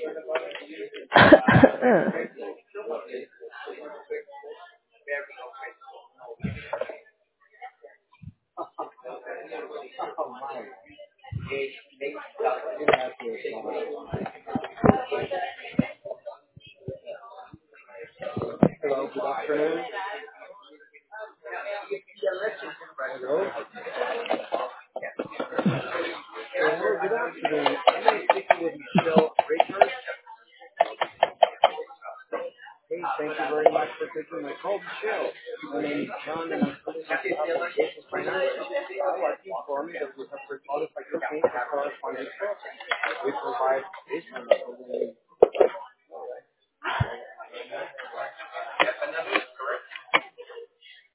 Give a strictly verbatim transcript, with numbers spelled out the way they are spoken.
Hello, good afternoon. Hello. Hello, good afternoon. Am I speaking with Michelle Richards? Hey, thank you very much for taking my call, Michelle. My name is John, and I'm calling on behalf of Business Financial. I would like to inform you that we have pre-qualified your payment for corresponding process. We provide business